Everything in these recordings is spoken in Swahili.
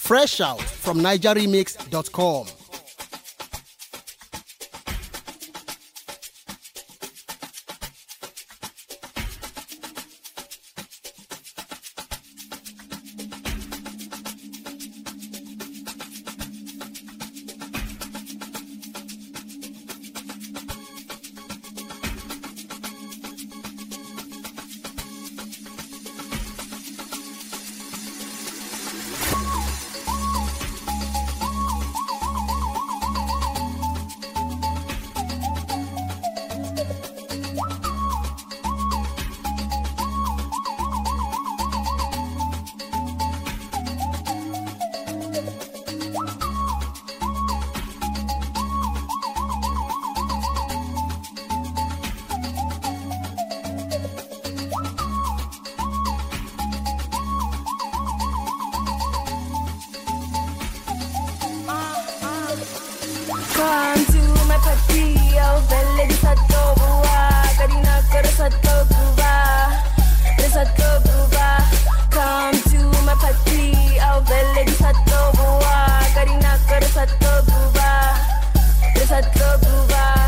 Fresh out from NigerRemix.com. Come to my party, oh, belle di satto buva, carina caro satto buva, le satto buva. Come to my party, oh, belle di satto buva, carina caro satto buva, le satto buva.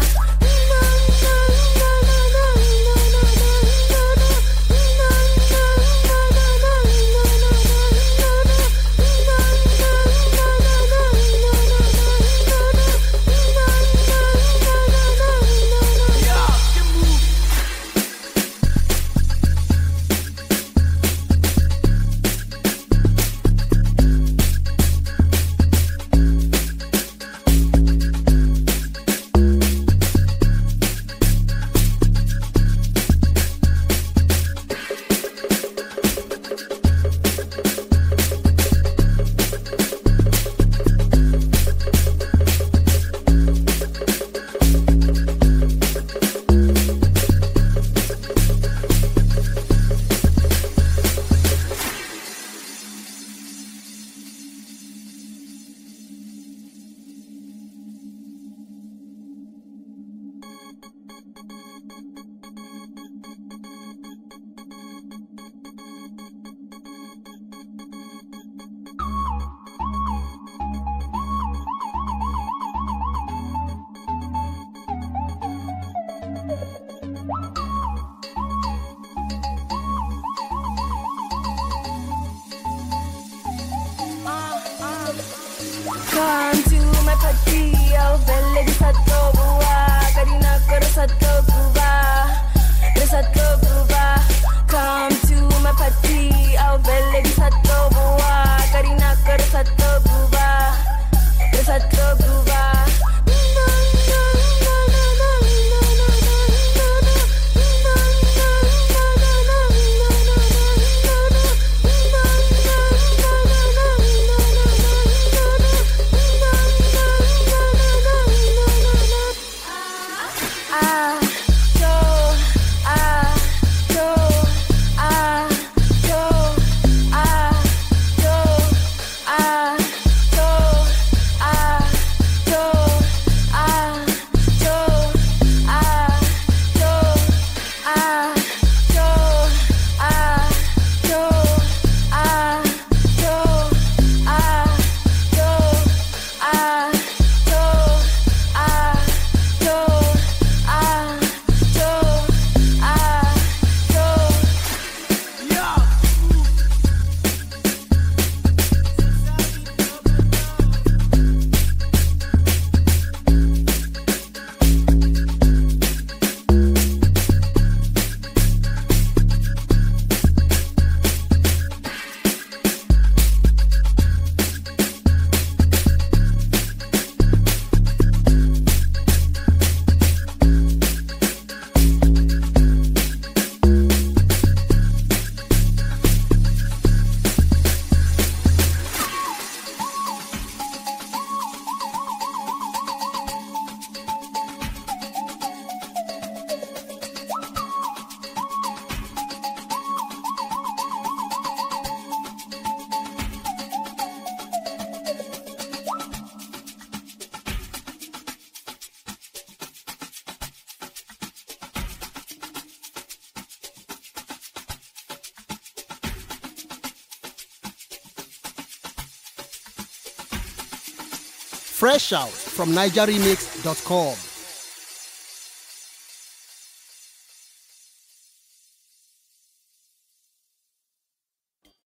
Come to my party, oh, belle di satto buva, carina caro satto buva, le satto buva. Come to my party, oh, belle di satto buva, carina caro satto buva, le satto buva. Fresh out from NigerRemix.com.